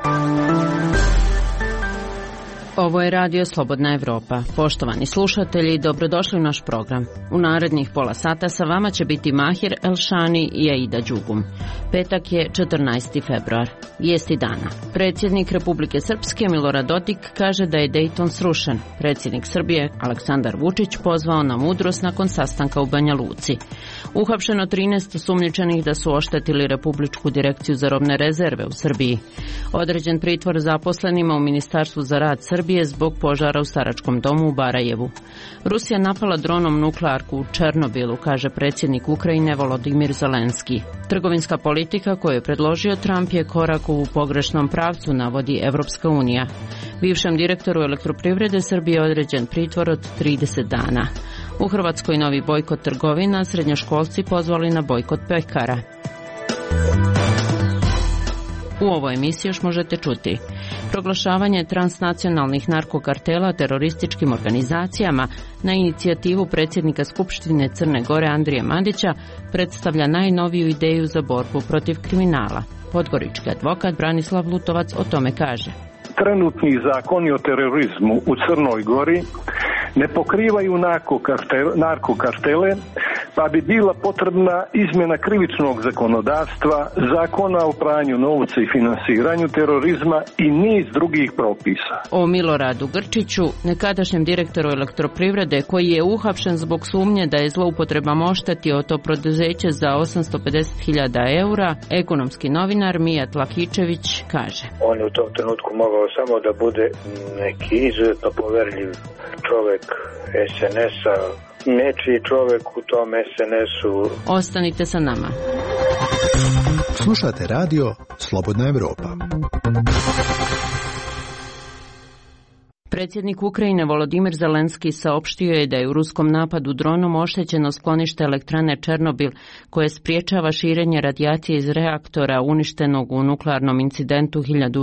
Ovo je Radio Slobodna Evropa. Poštovani slušatelji, dobrodošli u naš program. U narednih pola sata sa vama će biti Mahir Elšani i Aida Đugum. Petak je 14. februar. Vijesti dana. Predsjednik Republike Srpske Milorad Dodik kaže da je Dejton srušen. Predsjednik Srbije Aleksandar Vučić pozvao na mudrost nakon sastanka u Banja Luci. Uhapšeno 13 osumnjičenih da su oštetili Republičku direkciju za robne rezerve u Srbiji. Određen pritvor zaposlenima u Ministarstvu za rad Srbije zbog požara u staračkom domu u Barajevu. Rusija napala dronom nuklearku u Černobilu, kaže predsjednik Ukrajine Volodimir Zelenski. Trgovinska politika koju je predložio Trump je korak u pogrešnom pravcu, navodi Evropska unija. Bivšem direktoru Elektroprivrede Srbije određen pritvor od 30 dana. U Hrvatskoj novi bojkot trgovina, srednjoškolci pozvali na bojkot pekara. U ovoj emisiji još možete čuti proglašavanje transnacionalnih narkokartela terorističkim organizacijama na inicijativu predsjednika Skupštine Crne Gore Andrije Mandića predstavlja najnoviju ideju za borbu protiv kriminala. Podgorički advokat Branislav Lutovac o tome kaže. Trenutni zakoni o terorizmu u Crnoj Gori ne pokrivaju narkokartele, pa bi bila potrebna izmjena krivičnog zakonodavstva, zakona o pranju novca i finansiranju terorizma i niz drugih propisa. O Miloradu Grčiću, nekadašnjem direktoru Elektroprivrede, koji je uhapšen zbog sumnje da je zloupotrebama oštetio to preduzeće za 850.000 eura, ekonomski novinar Mijat Lakičević kaže. On je u tom trenutku mogao samo da bude neki izuzetno poverljiv čovjek SNS-a, nečiji čovjek u tom SNS-u. Ostanite sa nama. Slušate radio Slobodna Evropa. Predsjednik Ukrajine Volodimir Zelenski saopštio je da je u ruskom napadu dronom oštećeno sklonište elektrane Černobil, koje spriječava širenje radijacije iz reaktora uništenog u nuklearnom incidentu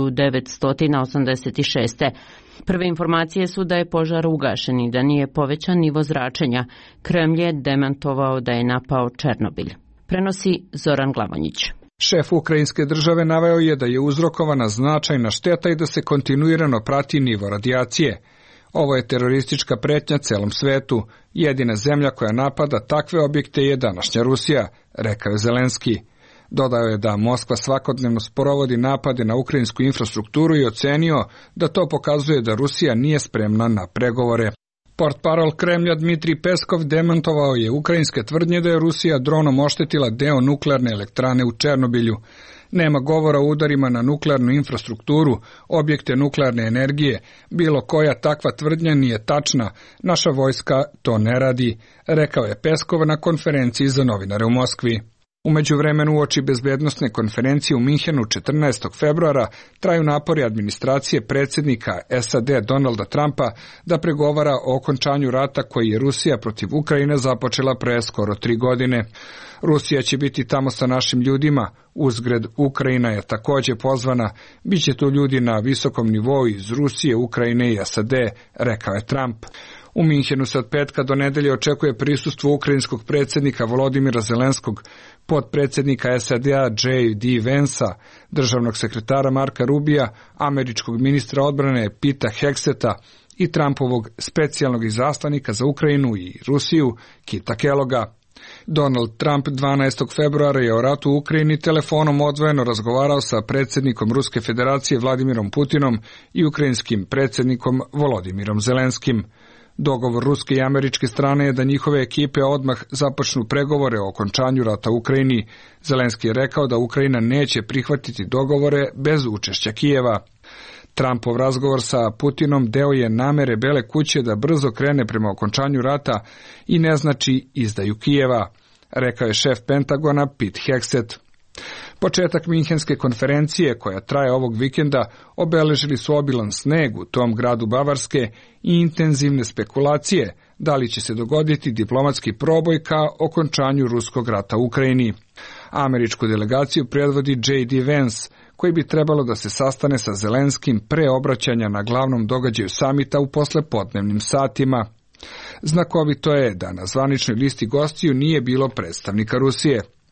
1986. Prve informacije su da je požar ugašen i da nije povećan nivo zračenja. Kremlj je demantovao da je napao Černobil. Prenosi Zoran Glavonjić. Šef ukrajinske države naveo je da je uzrokovana značajna šteta i da se kontinuirano prati nivo radijacije. Ovo je teroristička pretnja celom svetu. Jedina zemlja koja napada takve objekte je današnja Rusija, rekao je Zelenski. Dodao je da Moskva svakodnevno sprovodi napade na ukrajinsku infrastrukturu i ocenio da to pokazuje da Rusija nije spremna na pregovore. Portparol Kremlja Dmitrij Peskov demantovao je ukrajinske tvrdnje da je Rusija dronom oštetila deo nuklearne elektrane u Černobilju. Nema govora o udarima na nuklearnu infrastrukturu, objekte nuklearne energije. Bilo koja takva tvrdnja nije tačna. Naša vojska to ne radi, rekao je Peskov na konferenciji za novinare u Moskvi. U međuvremenu uoči bezbednosne konferencije u Minhenu 14. februara traju napori administracije predsjednika SAD Donalda Trumpa da pregovara o okončanju rata koji je Rusija protiv Ukrajine započela pre skoro 3 godine. Rusija će biti tamo sa našim ljudima, uzgred Ukrajina je također pozvana, bit će tu ljudi na visokom nivou iz Rusije, Ukrajine i SAD, rekao je Trump. U Minhenu se od petka do nedelje očekuje prisustvo ukrajinskog predsjednika Volodimira Zelenskog, potpredsjednika SAD-a J.D. Vansa, državnog sekretara Marka Rubija, američkog ministra odbrane Pita Hegseta i Trumpovog specijalnog izaslanika za Ukrajinu i Rusiju Kita Kelloga. Donald Trump 12. februara je o ratu u Ukrajini telefonom odvojeno razgovarao sa predsjednikom Ruske federacije Vladimirom Putinom i ukrajinskim predsjednikom Volodimirom Zelenskim. Dogovor ruske i američke strane je da njihove ekipe odmah započnu pregovore o okončanju rata u Ukrajini. Zelenski je rekao da Ukrajina neće prihvatiti dogovore bez učešća Kijeva. Trumpov razgovor sa Putinom deo je namere Bele kuće da brzo krene prema okončanju rata i ne znači izdaju Kijeva, rekao je šef Pentagona Pete Hegseth. Početak Minhenske konferencije, koja traje ovog vikenda, obeležili su obilan sneg u tom gradu Bavarske i intenzivne spekulacije da li će se dogoditi diplomatski proboj ka okončanju ruskog rata u Ukrajini. Američku delegaciju predvodi J.D. Vance, koji bi trebalo da se sastane sa Zelenskim pre obraćanja na glavnom događaju samita u poslepodnevnim satima. Znakovito je da na zvaničnoj listi gostiju nije bilo predstavnika Rusije.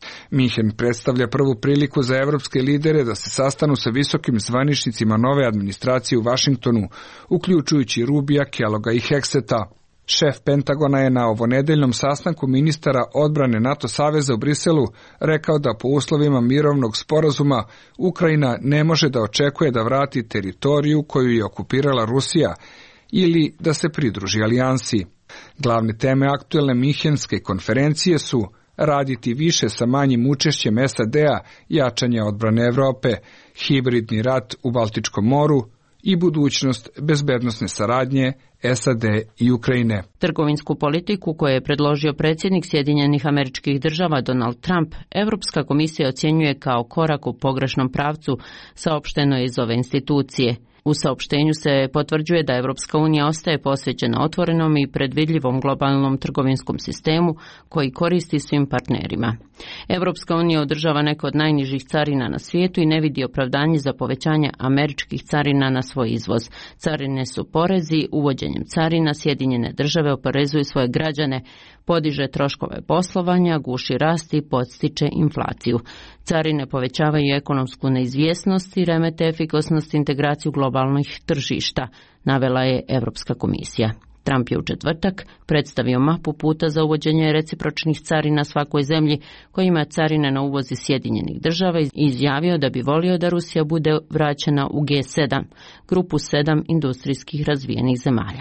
Minhen predstavlja prvu priliku za evropske lidere da se sastanu sa visokim zvaničnicima nove administracije u Vašingtonu, uključujući Rubija, Kelloga i Hegseta. Šef Pentagona je na ovonedeljnom sastanku ministara odbrane NATO saveza u Briselu rekao da po uslovima mirovnog sporazuma Ukrajina ne može da očekuje da vrati teritoriju koju je okupirala Rusija ili da se pridruži alijansi. Glavne teme aktuelne Minhenske konferencije su raditi više sa manjim učešćem SAD-a, jačanje odbrane Evrope, hibridni rat u Baltičkom moru i budućnost bezbednosne saradnje SAD i Ukrajine. Trgovinsku politiku koju je predložio predsjednik Sjedinjenih Američkih Država Donald Trump, Evropska komisija ocjenjuje kao korak u pogrešnom pravcu, saopšteno je iz ove institucije. U saopštenju se potvrđuje da Evropska unija ostaje posvećena otvorenom i predvidljivom globalnom trgovinskom sistemu koji koristi svim partnerima. Evropska unija održava neke od najnižih carina na svijetu i ne vidi opravdanje za povećanje američkih carina na svoj izvoz. Carine su porezi, uvođenjem carina Sjedinjene Države oporezuju svoje građane, podiže troškove poslovanja, guši rast i podstiče inflaciju. Carine povećavaju ekonomsku neizvjesnost i remete efikasnost integraciju globalnih tržišta, navela je Evropska komisija. Trump je u četvrtak predstavio mapu puta za uvođenje recipročnih carina svakoj zemlji koja ima carine na uvoz iz Sjedinjenih Država i izjavio da bi volio da Rusija bude vraćena u G7, grupu 7 industrijskih razvijenih zemalja.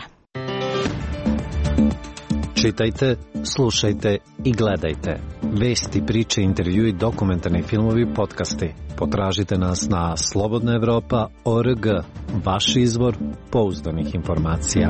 Čitajte, slušajte i gledajte. Vesti, priče, intervjui, dokumentarni filmovi, podcasti. Potražite nas na slobodnaevropa.org, vaš izvor pouzdanih informacija.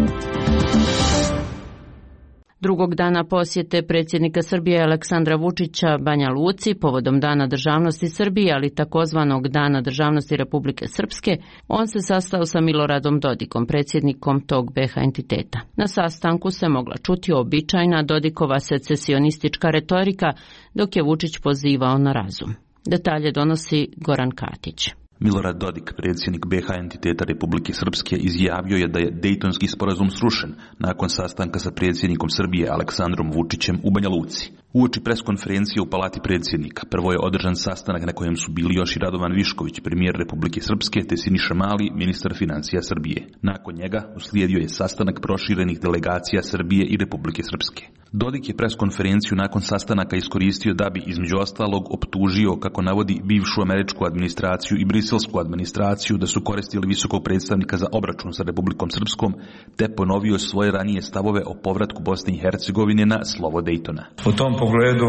Drugog dana posjete predsjednika Srbije Aleksandra Vučića Banja Luci povodom Dana državnosti Srbije, ali takozvanog Dana državnosti Republike Srpske, on se sastao sa Miloradom Dodikom, predsjednikom tog BiH entiteta. Na sastanku se mogla čuti običajna Dodikova secesionistička retorika, dok je Vučić pozivao na razum. Detalje donosi Goran Katić. Milorad Dodik, predsjednik BiH entiteta Republike Srpske, izjavio je da je Dejtonski sporazum srušen nakon sastanka sa predsjednikom Srbije Aleksandrom Vučićem u Banja Luci. Uoči preskonferencije u Palati predsjednika prvo je održan sastanak na kojem su bili još i Radovan Višković, premijer Republike Srpske, te Siniša Mali, ministar financija Srbije. Nakon njega uslijedio je sastanak proširenih delegacija Srbije i Republike Srpske. Dodik je preskonferenciju nakon sastanaka iskoristio da bi između ostalog optužio, kako navodi, bivšu američku administraciju i briselsku administraciju da su koristili visokog predstavnika za obračun sa Republikom Srpskom, te ponovio svoje ranije stavove o povratku Bosne i Hercegovine na slovo Dejtona. U tom pogledu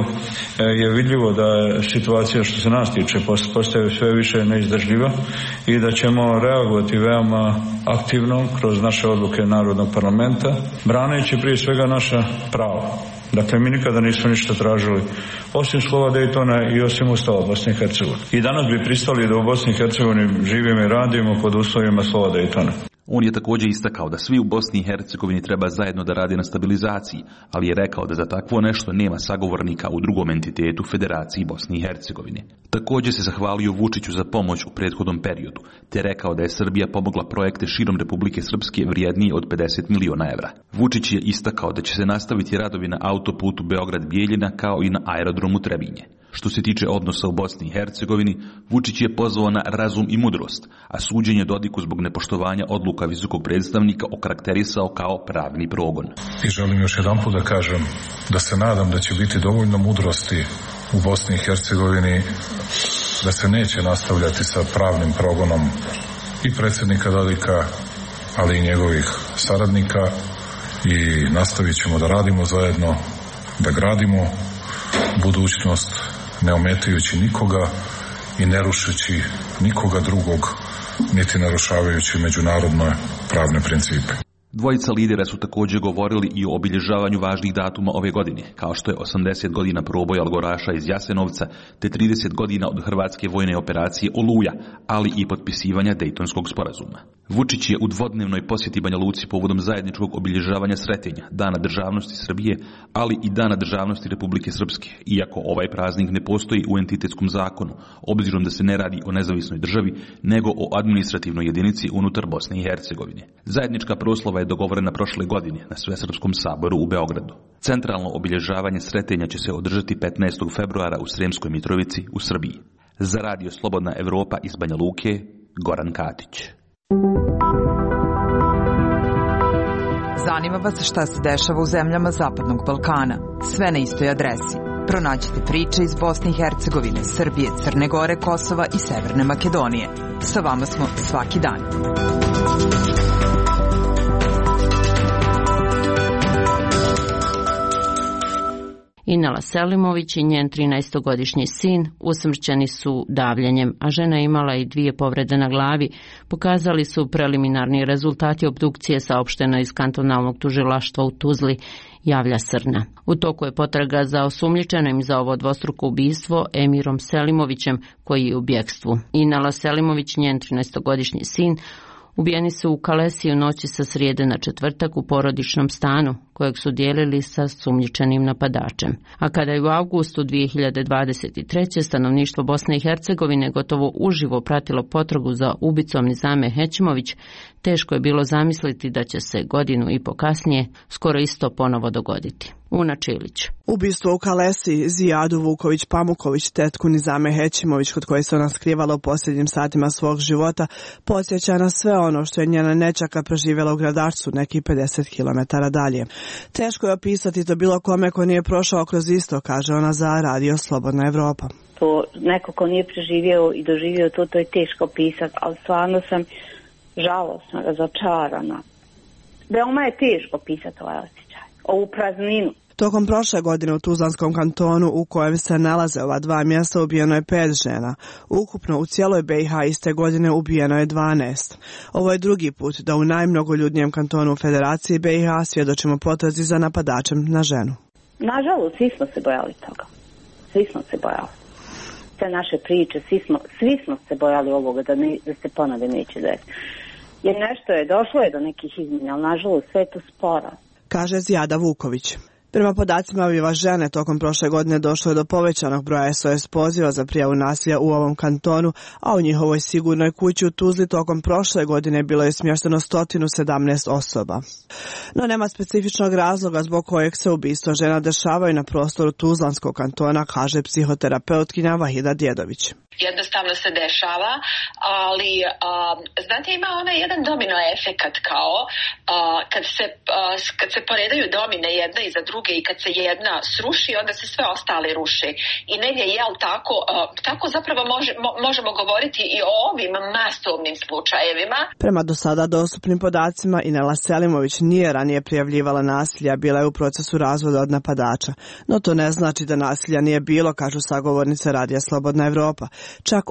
je vidljivo da je situacija što se nas tiče postaje sve više neizdržljiva i da ćemo reagovati veoma aktivno kroz naše odluke Narodnog parlamenta, braneći prije svega naša prava. Dakle, mi nikada nismo ništa tražili osim slova Dejtona i osim Ustava Bosne i Hercegovine. I danas bi pristali da u Bosni i Hercegovini živimo i radimo pod uslovima slova Dejtona. On je također istakao da svi u Bosni i Hercegovini treba zajedno da rade na stabilizaciji, ali je rekao da za takvo nešto nema sagovornika u drugom entitetu Federaciji Bosne i Hercegovine. Također se zahvalio Vučiću za pomoć u prethodnom periodu, te rekao da je Srbija pomogla projekte širom Republike Srpske vrijednije od 50 miliona evra. Vučić je istakao da će se nastaviti radovi na autoputu Beograd-Bijeljina kao i na aerodromu Trebinje. Što se tiče odnosa u Bosni i Hercegovini, Vučić je pozvao na razum i mudrost, a suđenje Dodiku zbog nepoštovanja odluka visokog predstavnika okarakterisao kao pravni progon. I želim još jedanput da kažem da se nadam da će biti dovoljno mudrosti u Bosni i Hercegovini da se neće nastavljati sa pravnim progonom i predsjednika Dodika, ali i njegovih saradnika, i nastavit ćemo da radimo zajedno, da gradimo budućnost ne ometajući nikoga i ne rušeći nikoga drugog, niti narušavajući međunarodne pravne principe. Dvojica lidera su također govorili i o obilježavanju važnih datuma ove godine, kao što je 80 godina proboja logoraša iz Jasenovca, te 30 godina od hrvatske vojne operacije Oluja, ali i potpisivanja Dejtonskog sporazuma. Vučić je u dvodnevnoj posjeti Banja Luci povodom zajedničkog obilježavanja Sretenja, Dana državnosti Srbije, ali i Dana državnosti Republike Srpske, iako ovaj praznik ne postoji u entitetskom zakonu, obzirom da se ne radi o nezavisnoj državi, nego o administrativnoj jedinici unutar Bosne i Hercegovine. Zajednička proslava je dogovorena prošle godine na Svesrpskom saboru u Beogradu. Centralno obilježavanje sretenja će se održati 15. februara u Sremskoj Mitrovici u Srbiji. Za Radio Slobodna Evropa iz Banja Luke, Goran Katić. Zanima vas šta se dešava u zemljama Zapadnog Balkana. Sve na istoj adresi. Pronađite priče iz Bosne i Hercegovine, Srbije, Crne Gore, Kosova i Severne Makedonije. Sa vama smo svaki dan. Inela Selimović i njen 13-godišnji sin usmrćeni su davljenjem, a žena je imala i 2 povrede na glavi, pokazali su preliminarni rezultati obdukcije saopšteno iz kantonalnog tužilaštva u Tuzli, javlja Srna. U toku je potraga za osumnjičenim za ovo dvostruko ubistvo Emirom Selimovićem, koji je u bjekstvu. Inela Selimović i njen 13-godišnji sin ubijeni su u Kalesi u noći sa srijede na četvrtak u porodičnom stanu, kojeg su dijelili sa sumnjičenim napadačem. A kada je u avgustu 2023. stanovništvo Bosne i Hercegovine gotovo uživo pratilo potragu za ubicom Nizame Hećimović, teško je bilo zamisliti da će se godinu i po kasnije skoro isto ponovo dogoditi. Una Čilić. Ubistvo u Kalesi Zijadu Vuković-Pamuković, tetku Nizame Hećimović, kod koje se ona skrivala u posljednjim satima svog života, podsjeća na sve ono što je njena nećaka preživjela u Gradačcu, nekih 50 km dalje. Teško je opisati to bilo kome ko nije prošao kroz isto, kaže ona za Radio Slobodna Evropa. To neko ko nije preživio i doživio to je teško opisati, ali stvarno sam žalosna, razočarana. Veoma je teško opisati ovaj osjećaj, ovu prazninu. Tokom prošle godine u Tuzlanskom kantonu u kojem se nalaze ova 2 mjesta ubijeno je 5 žena. Ukupno u cijeloj BiH iste godine ubijeno je 12. Ovo je drugi put da u najmnogoljudnijem kantonu u Federaciji BiH svjedočimo potrazi za napadačem na ženu. Nažalost, svi smo se bojali toga. Svi smo se bojali. Sve naše priče, svi smo se bojali ovoga da se ponovi neće desiti. Jer nešto je, došlo je do nekih izmjena, ali nažalost sve je to sporo. Kaže Zijada Vuković. Prema podacima Viva žene, tokom prošle godine došlo je do povećanog broja SOS poziva za prijavu nasilja u ovom kantonu, a u njihovoj sigurnoj kući u Tuzli tokom prošle godine bilo je smješteno 117 osoba. No nema specifičnog razloga zbog kojeg se ubistva žena dešavaju na prostoru Tuzlanskog kantona, kaže psihoterapeutkinja Vahida Djedović. Jednostavno se dešava, ali znate, ima onaj jedan domino efekat kao kad se poredaju domine jedna iza druge i kad se jedna sruši, onda se sve ostale ruše. I negdje tako zapravo možemo govoriti i o ovim masovnim slučajevima. Prema do sada dostupnim podacima, Inela Selimović nije ranije prijavljivala nasilja, bila je u procesu razvoda od napadača. No to ne znači da nasilja nije bilo, kažu sagovornice Radija Slobodna Evropa. Čak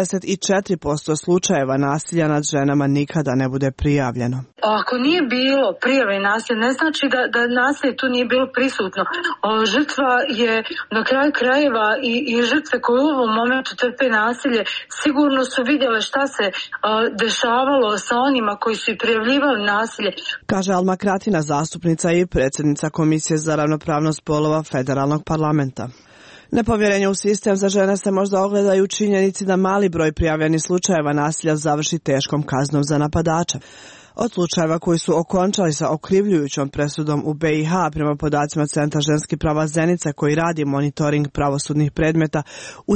84% slučajeva nasilja nad ženama nikada ne bude prijavljeno. Ako nije bilo prijave nasilja, ne znači da nasilje tu nije bilo prisutno. Žrtva je na kraju krajeva i žrtve koje u ovom momentu trpe nasilje sigurno su vidjele šta se dešavalo sa onima koji su i prijavljivali nasilje. Kaže Alma Kratina, zastupnica i predsjednica Komisije za ravnopravnost spolova Federalnog parlamenta. Nepovjerenje u sistem za žene se možda ogleda i u činjenici da mali broj prijavljenih slučajeva nasilja završi teškom kaznom za napadača. Od slučajeva koji su okončali sa okrivljujućom presudom u BiH, prema podacima Centra ženskih prava Zenica koji radi monitoring pravosudnih predmeta, u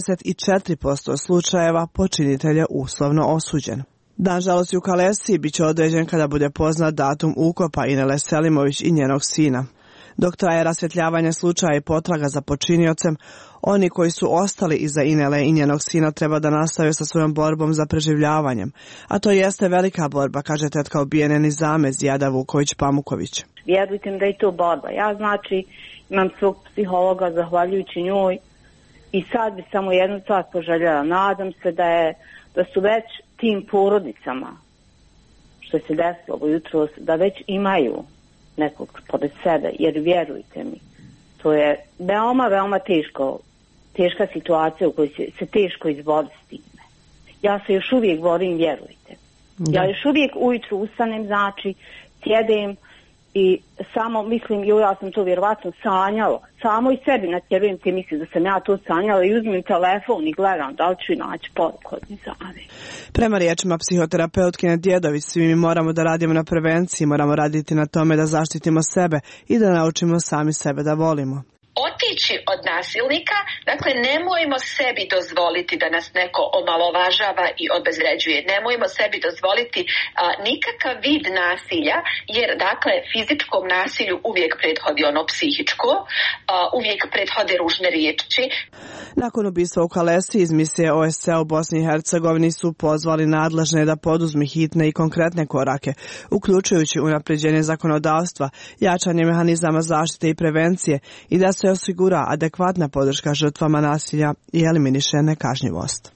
74% slučajeva počinitelj je uslovno osuđen. Dan žalosti u Kalesi bit će određen kada bude poznat datum ukopa Inele Selimović i njenog sina. Dok traje rasvjetljavanje slučaja i potraga za počiniocem, oni koji su ostali iza Inele i njenog sina treba da nastave sa svojom borbom za preživljavanjem. A to jeste velika borba, kaže tetka ubijene Nizame Zijada Vuković-Pamuković. Vjerujte mi da je to borba. Ja imam svog psihologa zahvaljujući njoj i sad bi samo jednu stvar poželjela. Nadam se da su već tim porodicama što se desilo ujutro, da već imaju nekog pored sebe, jer vjerujte mi, to je veoma teška situacija u kojoj se teško izboriti s time. Ja se još uvijek borim, vjerujte. Ja još uvijek ujutru ustanem, sjedem I samo mislim, ja sam to vjerovatno sanjalo, samo i sebi natjerujem te mislim da sam ja to sanjala i uzmem telefon i gledam da li ću naći poruku od Nizami. Prema riječima psihoterapeutkinje Djedović, svi mi moramo da radimo na prevenciji, moramo raditi na tome da zaštitimo sebe i da naučimo sami sebe da volimo. Otići od nasilnika, dakle nemojmo sebi dozvoliti da nas neko omalovažava i obezvređuje. Nemojmo sebi dozvoliti nikakav vid nasilja, jer dakle fizičkom nasilju uvijek prethodi ono psihičko, uvijek prethode ružne riječi. Nakon ubistva u Kalesi iz misije OSCE u Bosni i Hercegovini su pozvali nadležne da poduzmu hitne i konkretne korake, uključujući unapređenje zakonodavstva, jačanje mehanizama zaštite i prevencije i da se osigura adekvatna podrška žrtvama nasilja i eliminiše nekažnjivost.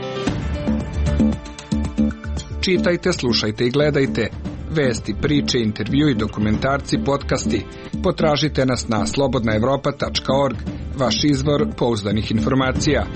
Čitajte, slušajte i gledajte vesti, priče, intervjui, dokumentarci, podcasti. Potražite nas na slobodnaevropa.org, vaš izvor pouzdanih informacija.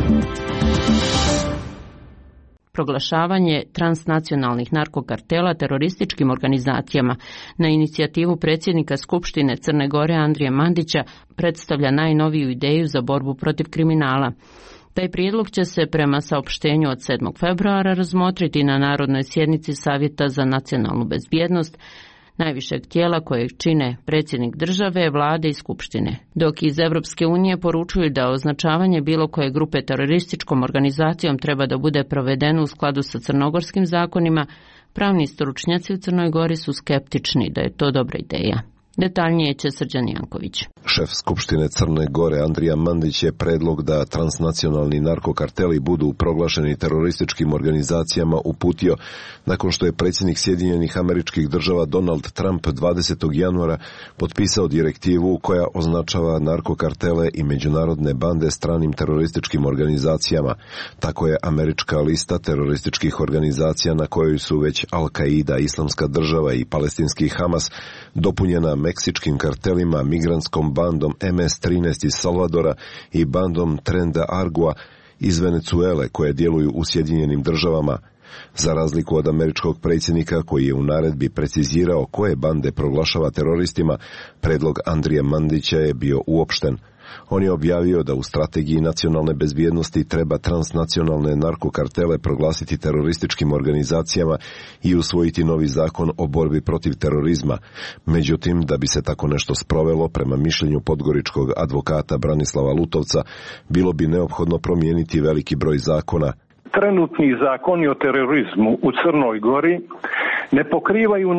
Proglašavanje transnacionalnih narkokartela terorističkim organizacijama na inicijativu predsjednika Skupštine Crne Gore Andrije Mandića predstavlja najnoviju ideju za borbu protiv kriminala. Taj prijedlog će se prema saopštenju od 7. februara razmotriti na Narodnoj sjednici Savjeta za nacionalnu bezbjednost, najvišeg tijela kojeg čine predsjednik države, vlade i skupštine. Dok iz Europske unije poručuju da označavanje bilo koje grupe terorističkom organizacijom treba da bude provedeno u skladu sa crnogorskim zakonima, pravni stručnjaci u Crnoj Gori su skeptični da je to dobra ideja. Detaljnije će Srđan Janković. Šef Skupštine Crne Gore Andrija Mandić je predlog da transnacionalni narkokarteli budu proglašeni terorističkim organizacijama uputio nakon što je predsjednik Sjedinjenih Američkih Država Donald Trump 20. januara potpisao direktivu koja označava narkokartele i međunarodne bande stranim terorističkim organizacijama. Tako je američka lista terorističkih organizacija na kojoj su već Al-Qaida, Islamska država i palestinski Hamas dopunjena meksičkim kartelima, migrantskom bandom MS-13 iz Salvadora i bandom Tren de Aragua iz Venezuele koje djeluju u Sjedinjenim Državama. Za razliku od američkog predsjednika koji je u naredbi precizirao koje bande proglašava teroristima, predlog Andrije Mandića je bio uopšten. On je objavio da u strategiji nacionalne bezbjednosti treba transnacionalne narkokartele proglasiti terorističkim organizacijama i usvojiti novi zakon o borbi protiv terorizma. Međutim, da bi se tako nešto sprovelo, prema mišljenju podgoričkog advokata Branislava Lutovca, bilo bi neophodno promijeniti veliki broj zakona. Trenutni zakoni o terorizmu u Crnoj Gori ne pokrivaju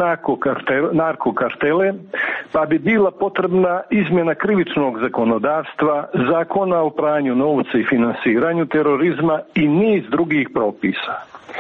narkokartele, pa bi bila potrebna izmjena krivičnog zakonodavstva, zakona o pranju novca i finansiranju terorizma i niz drugih propisa.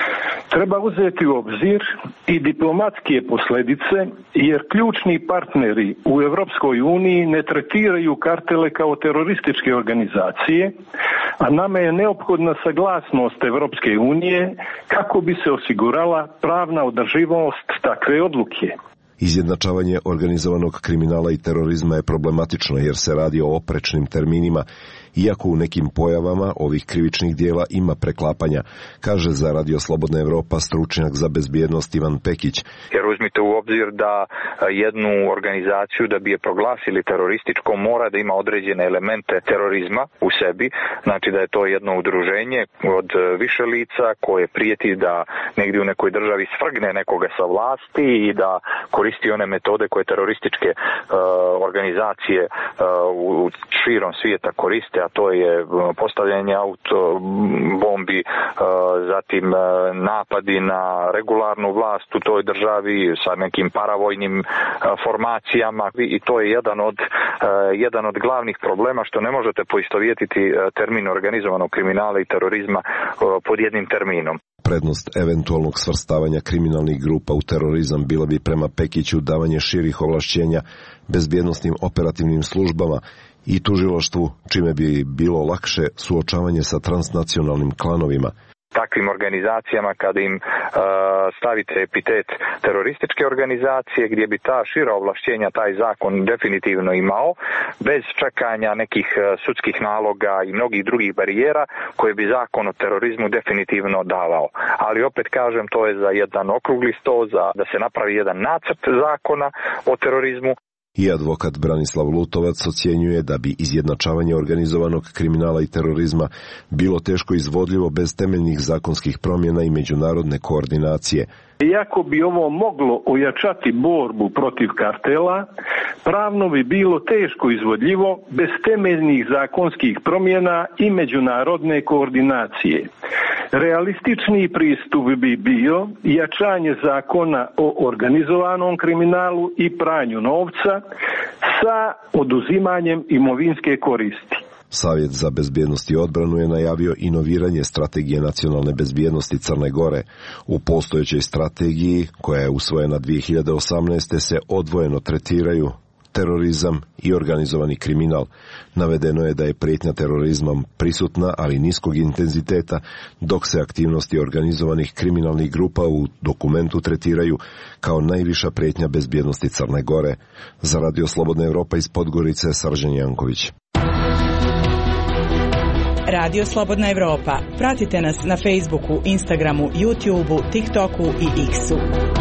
Treba uzeti u obzir i diplomatske posljedice, jer ključni partneri u Europskoj uniji ne tretiraju kartele kao terorističke organizacije, a nama je neophodna saglasnost Europske unije kako bi se osigurala pravna održivost takve odluke. Izjednačavanje organizovanog kriminala i terorizma je problematično jer se radi o oprečnim terminima, iako u nekim pojavama ovih krivičnih dijela ima preklapanja, kaže za Radio Slobodna Evropa stručnjak za bezbjednost Ivan Pekić. Jer uzmite u obzir da jednu organizaciju da bi je proglasili terorističkom mora da ima određene elemente terorizma u sebi, znači da je to jedno udruženje od više lica koje prijeti da negdje u nekoj državi svrgne nekoga sa vlasti i da koristi one metode koje terorističke organizacije u širom svijeta koriste, a to je postavljanje autobombi, zatim napadi na regularnu vlast u toj državi sa nekim paravojnim formacijama i to je jedan od glavnih problema što ne možete poistovjetiti termin organizovanog kriminala i terorizma pod jednim terminom. Prednost eventualnog svrstavanja kriminalnih grupa u terorizam bila bi prema Pekiću davanje širih ovlašćenja bezbjednosnim operativnim službama i tužilaštvu, čime bi bilo lakše suočavanje sa transnacionalnim klanovima. takvim organizacijama kada im stavite epitet terorističke organizacije, gdje bi ta šira ovlašćenja taj zakon definitivno imao, bez čekanja nekih sudskih naloga i mnogih drugih barijera koje bi zakon o terorizmu definitivno davao. Ali opet kažem, to je za jedan okrugli sto, da se napravi jedan nacrt zakona o terorizmu. I advokat Branislav Lutovac ocjenjuje da bi izjednačavanje organizovanog kriminala i terorizma bilo teško izvodljivo bez temeljnih zakonskih promjena i međunarodne koordinacije. Iako bi ovo moglo ojačati borbu protiv kartela, pravno bi bilo teško izvodljivo bez temeljnih zakonskih promjena i međunarodne koordinacije. Realističniji pristup bi bio jačanje zakona o organizovanom kriminalu i pranju novca sa oduzimanjem imovinske koristi. Savjet za bezbjednost i odbranu je najavio inoviranje strategije nacionalne bezbjednosti Crne Gore. U postojećoj strategiji, koja je usvojena 2018. se odvojeno tretiraju terorizam i organizovani kriminal. Navedeno je da je prijetnja terorizmom prisutna, ali niskog intenziteta, dok se aktivnosti organizovanih kriminalnih grupa u dokumentu tretiraju kao najviša prijetnja bezbjednosti Crne Gore. Za Radio Slobodna Evropa iz Podgorice, Srđan Janković. Radio Slobodna Evropa. Pratite nas na Facebooku, Instagramu, YouTubeu, TikToku i X-u.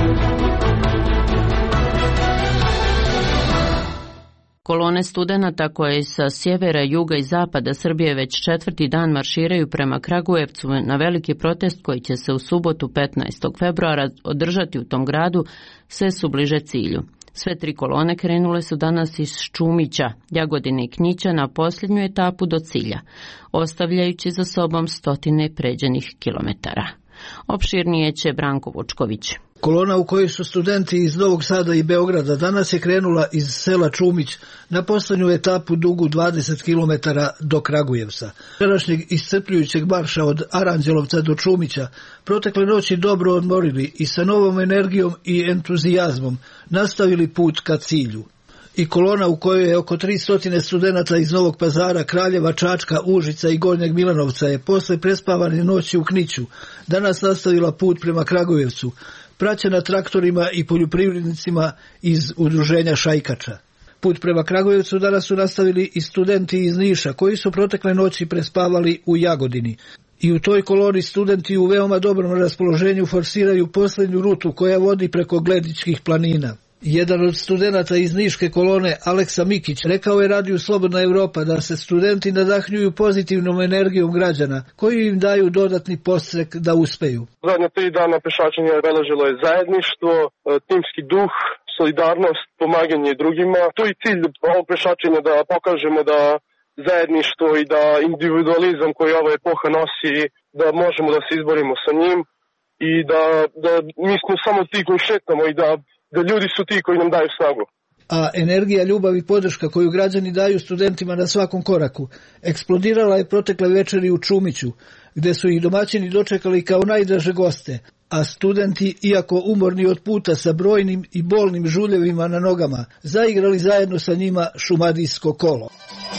Kolone studenata koje sa sjevera, juga i zapada Srbije već četvrti dan marširaju prema Kragujevcu na veliki protest koji će se u subotu 15. februara održati u tom gradu, sve su bliže cilju. Sve tri kolone krenule su danas iz Ščumića, Jagodine i Knića na posljednju etapu do cilja, ostavljajući za sobom stotine pređenih kilometara. Opširnije će Branko Vučković. Kolona u kojoj su studenti iz Novog Sada i Beograda danas je krenula iz sela Čumić na posljednju etapu dugu 20 km do Kragujevca. Včerašnjeg iscrpljujućeg marša od Aranđelovca do Čumića protekle noći dobro odmorili i sa novom energijom i entuzijazmom nastavili put ka cilju. I kolona u kojoj je oko 300 studenata iz Novog Pazara, Kraljeva, Čačka, Užica i Gornjeg Milanovca je posle prespavane noći u Kniću danas nastavila put prema Kragujevcu, praćena traktorima i poljoprivrednicima iz udruženja Šajkača. Put prema Kragujevcu danas su nastavili i studenti iz Niša koji su protekle noći prespavali u Jagodini. I u toj koloni studenti u veoma dobrom raspoloženju forsiraju posljednju rutu koja vodi preko Gledičkih planina. Jedan od studenata iz niške kolone, Aleksa Mikić, rekao je Radiju Slobodna Evropa da se studenti nadahnjuju pozitivnom energijom građana, koji im daju dodatni podstrek da uspeju. Zadnja 3 dana pešačenja beležilo je zajedništvo, timski duh, solidarnost, pomaganje drugima. To je cilj ovog pešačenja, da pokažemo da zajedništvo i da individualizam koji ova epoha nosi, da možemo da se izborimo sa njim i da mi smo samo ti koji šetamo i da ljudi su ti koji nam daju snagu. A energija, ljubav i podrška koju građani daju studentima na svakom koraku eksplodirala je protekle večeri u Čumiću, gde su ih domaćini dočekali kao najdraže goste, a studenti, iako umorni od puta sa brojnim i bolnim žuljevima na nogama, zaigrali zajedno sa njima šumadijsko kolo.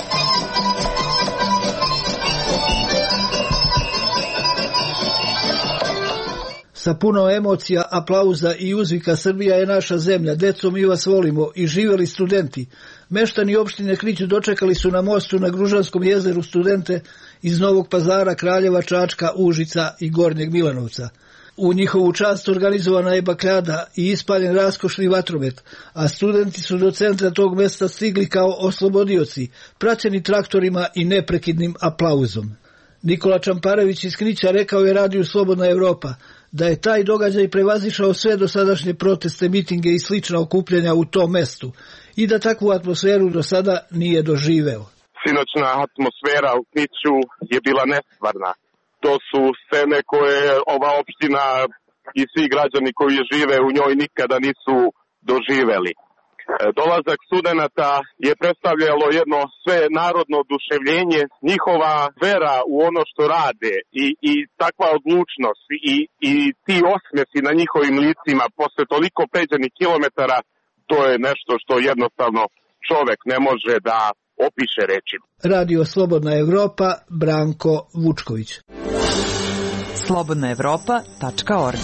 Sa puno emocija, aplauza i uzvika Srbija je naša zemlja, deco mi vas volimo i živeli studenti. Meštani opštine Knić dočekali su na mostu na Gružanskom jezeru studente iz Novog Pazara, Kraljeva, Čačka, Užica i Gornjeg Milanovca. U njihovu čast organizovana je bakljada i ispaljen raskošni vatromet, a studenti su do centra tog mesta stigli kao oslobodioci, praćeni traktorima i neprekidnim aplauzom. Nikola Čamparević iz Knića rekao je Radiju Slobodna Evropa da je taj događaj prevazišao sve dosadašnje proteste, mitinge i slična okupljanja u tom mestu i da takvu atmosferu do sada nije doživeo. Sinoćna atmosfera u Kniću je bila nestvarna. To su scene koje ova opština i svi građani koji žive u njoj nikada nisu doživeli. Dolazak studenata je predstavljalo jedno sve narodno oduševljenje, njihova vera u ono što rade i takva odlučnost i ti osmesi na njihovim licima posle toliko pređenih kilometara, to je nešto što jednostavno čovek ne može da opiše rečima. Radio Slobodna Evropa, Branko Vučković. slobodnaevropa.org.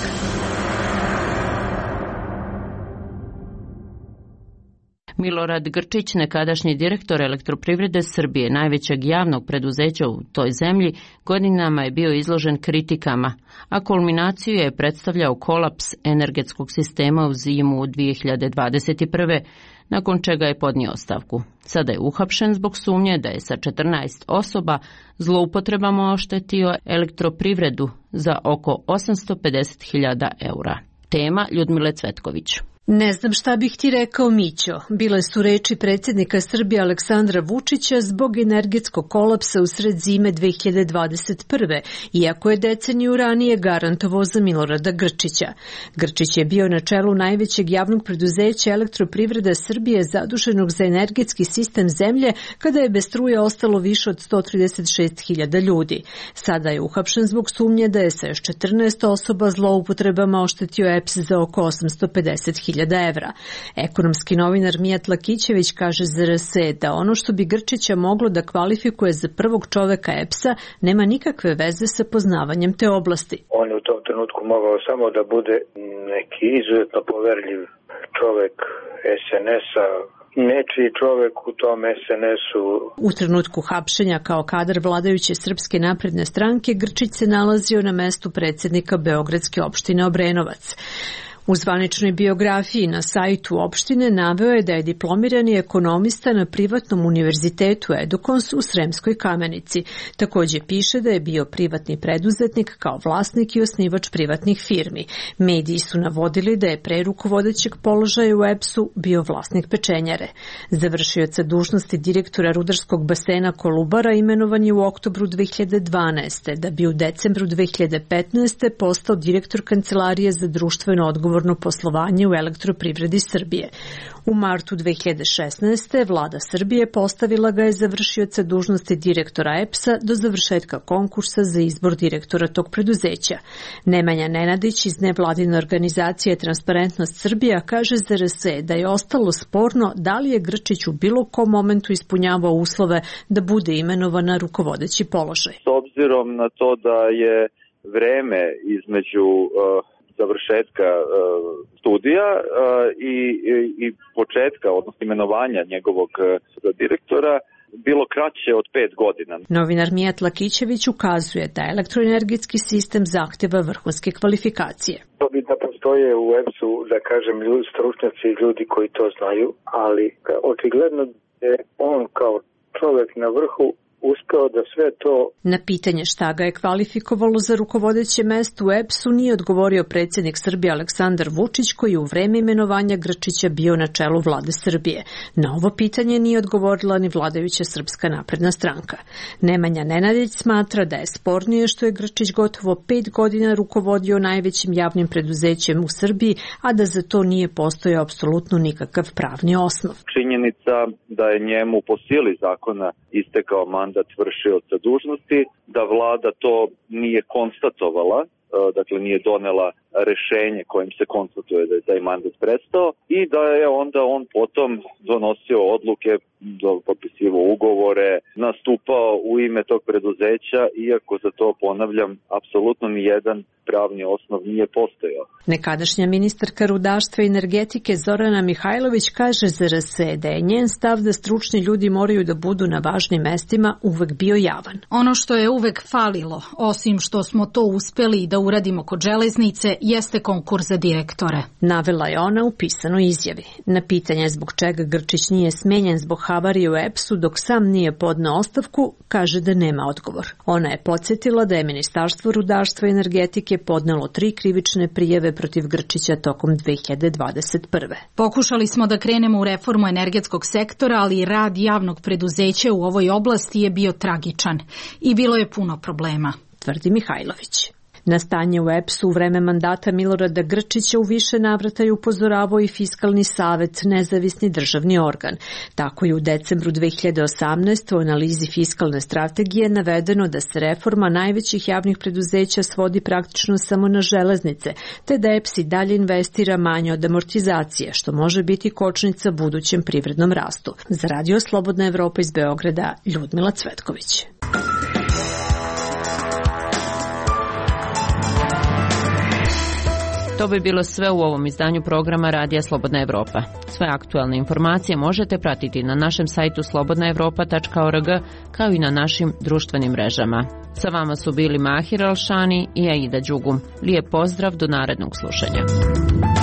Milorad Grčić, nekadašnji direktor Elektroprivrede Srbije, najvećeg javnog preduzeća u toj zemlji, godinama je bio izložen kritikama, a kulminaciju je predstavljao kolaps energetskog sistema u zimu 2021. nakon čega je podnio ostavku. Sada je uhapšen zbog sumnje da je sa 14 osoba zloupotrebama oštetio Elektroprivredu za oko 850.000 eura. Tema Ljudmile Cvetković. Ne znam šta bih ti rekao, Mićo. Bile su reči predsjednika Srbije Aleksandra Vučića zbog energetskog kolapsa usred zime 2021. iako je deceniju ranije garantovao za Milorada Grčića. Grčić je bio na čelu najvećeg javnog preduzeća Elektroprivreda Srbije zaduženog za energetski sistem zemlje kada je bez struje ostalo više od 136.000 ljudi. Sada je uhapšen zbog sumnje da je sa još 14 osoba zloupotrebama oštetio EPS za oko 850.000 evra. Ekonomski novinar Mijat Lakićević kaže za RS da ono što bi Grčića moglo da kvalifikuje za prvog čoveka EPS-a nema nikakve veze sa poznavanjem te oblasti. On je u tom trenutku mogao samo da bude neki izuzetno poverljiv čovek SNS-a, nečiji čovek u tom SNS-u. U trenutku hapšenja kao kadar vladajuće Srpske napredne stranke Grčić se nalazio na mestu predsjednika Beogradske opštine Obrenovac. U zvaničnoj biografiji na sajtu opštine naveo je da je diplomirani ekonomista na privatnom univerzitetu Edukons u Sremskoj Kamenici. Također piše da je bio privatni preduzetnik kao vlasnik i osnivač privatnih firmi. Mediji su navodili da je pre rukovodećeg položaja u EPS-u bio vlasnik pečenjare. Završioca dužnosti direktora rudarskog basena Kolubara imenovan je u oktobru 2012. da bi u decembru 2015. postao direktor Kancelarije za društveno odgovorno poslovanje u Elektroprivredi Srbije. U martu 2016. vlada Srbije postavila ga je za vršioca dužnosti direktora EPS-a do završetka konkursa za izbor direktora tog preduzeća. Nemanja Nenadić iz nevladine organizacije Transparentnost Srbija kaže za RS da je ostalo sporno da li je Grčić u bilo kom momentu ispunjavao uslove da bude imenovan na rukovodeći položaj. S obzirom na to da je vreme između završetka studija i početka, odnosno imenovanja njegovog direktora, bilo kraće od 5 godina. Novinar Mijat Lakićević ukazuje da elektroenergetski sistem zahteva vrhunske kvalifikacije. To bi da postoje u EPS-u, da kažem, stručnjaci i ljudi koji to znaju, ali očigledno je on kao čovjek na vrhu uspeo da sve to... Na pitanje šta ga je kvalifikovalo za rukovodeće mesto u EPS-u nije odgovorio predsjednik Srbije Aleksandar Vučić, koji je u vreme imenovanja Grčića bio na čelu vlade Srbije. Na ovo pitanje nije odgovorila ni vladajuća Srpska napredna stranka. Nemanja Nenadić smatra da je spornije što je Grčić gotovo 5 godina rukovodio najvećim javnim preduzećem u Srbiji, a da za to nije postojao apsolutno nikakav pravni osnov. Činjenica da je njemu po sili zakona istekao mandat vršioca dužnosti, da vlada to nije konstatovala, dakle nije donela rešenje kojim se konstatuje da je taj mandat prestao i da je onda on potom donosio odluke, potpisivao ugovore, nastupao u ime tog preduzeća, iako za to, ponavljam, apsolutno nijedan pravni osnov nije postojao. Nekadašnja ministarka rudarstva i energetike Zorana Mihajlović kaže za RS da je njen stav da stručni ljudi moraju da budu na važnim mestima uvek bio javan. Ono što je uvek falilo, osim što smo to uspeli da uradimo kod železnice, jeste konkurs za direktore. Navela je ona u pisanoj izjavi. Na pitanje zbog čega Grčić nije smenjen zbog havarije u EPS-u dok sam nije podneo ostavku, kaže da nema odgovor. Ona je podsjetila da je Ministarstvo rudarstva i energetike podnelo 3 krivične prijave protiv Grčića tokom 2021. Pokušali smo da krenemo u reformu energetskog sektora, ali rad javnog preduzeća u ovoj oblasti je bio tragičan i bilo je puno problema, tvrdi Mihajlović. Na stanje u EPS-u u vreme mandata Milorada Grčića u više navrata je upozoravao i Fiskalni savet, nezavisni državni organ. Tako je u decembru 2018. u analizi fiskalne strategije navedeno da se reforma najvećih javnih preduzeća svodi praktično samo na železnice, te da EPS i dalje investira manje od amortizacije, što može biti kočnica budućem privrednom rastu. Za Radio Slobodna Evropa iz Beograda, Ljudmila Cvetković. To bi bilo sve u ovom izdanju programa Radija Slobodna Evropa. Sve aktualne informacije možete pratiti na našem sajtu slobodnaevropa.org kao i na našim društvenim mrežama. Sa vama su bili Mahir Alšani i Aida Đugum. Lijep pozdrav, do narednog slušanja.